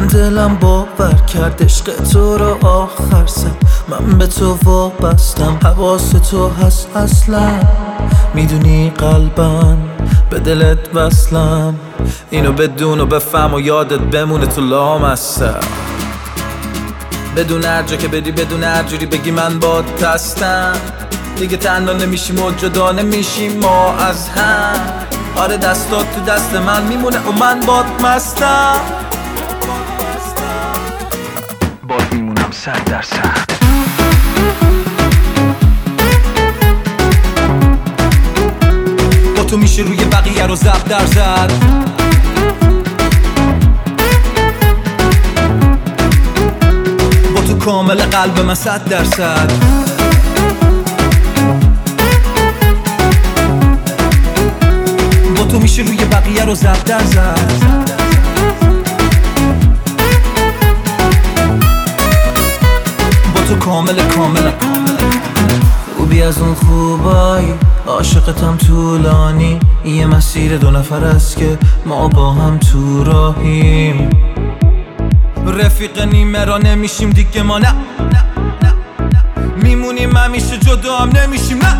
من دلم باور کرد عشق تو رو آخر سر. من به تو وابستم، حواس تو هست اصلا. میدونی قلبم به دلت وصلم. اینو بدون و بفهم و یادت بمونه تو لامصب. بدون هر جا که بدی، بدون هر جوری بگی من بات هستم. دیگه تنها نمیشیم و جدا نمیشیم ما از هم. آره دستات تو دست من میمونه و من بات مستم. بات میمونم 100%. با تو میشه روی بقیه رو ضرب در زد. با تو کامل قلب من 100%. با تو میشه روی بقیه رو ضرب در زد. با تو کامل خوبی از اون خوبایی، عاشقتم طولانی. یه مسیر 2 نفر است که ما با هم تو راهیم. رفیق نیمه را نمیشیم دیگه ما، نه میمونیم همیشه، جدا هم نمیشیم، نه.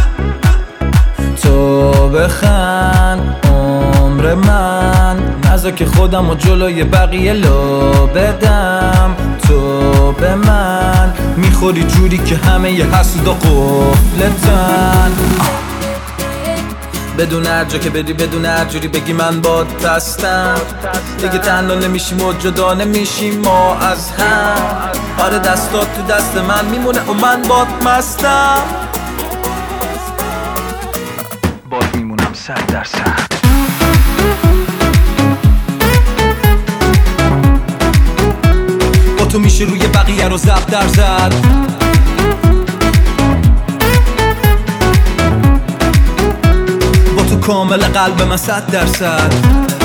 تو بخند عمر من، نذار که خودم و جلوی بقیه لو بدم. تو به من میخوری جوری که همه ی حسودا قفلتن. بدون هر جا که بدی، بدون هر جوری بگی من بات هستم. دیگه تنها نمیشیم و جدا نمیشیم ما از هم. آره دستات تو دست من میمونه و من بات مستم. بات میمونم 100%. با تو میشه روی بقیه رو ضرب در زد. با تو کامل قلب من 100%.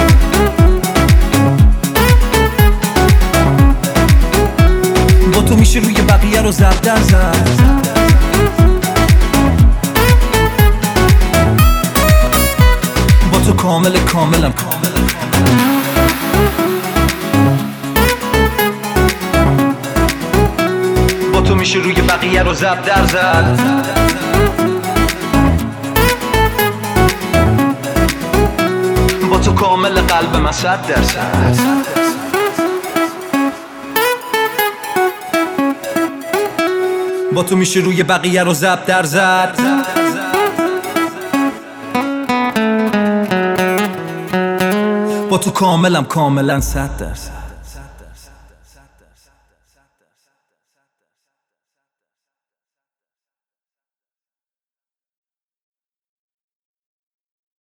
با تو میشه روی بقیه رو ضرب در زد. با تو کاملم. با تو میشه روی بقیه رو ضرب در زد. با تو کامل قلب من 100%. با تو میشه روی بقیه رو ضرب در زد. با تو کاملا 100%.